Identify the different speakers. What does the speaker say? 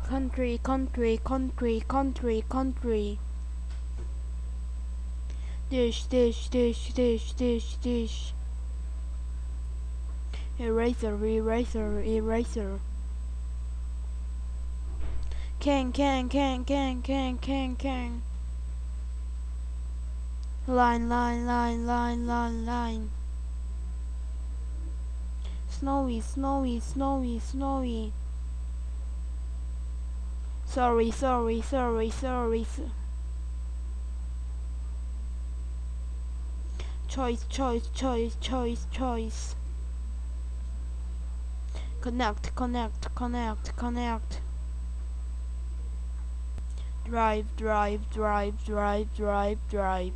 Speaker 1: Country, country, country, country, country. Dish, dish, dish, dish, dish, dish. Eraser, eraser, eraser. Can, can, can, can, can, can, can. Line, line, line, line, line, line. Snowy, snowy, snowy, snowy. Sorry, sorry, sorry, sorry. Choice, choice, choice, choice, choice. Connect, connect, connect, connect. Drive, drive, drive, drive, drive, drive.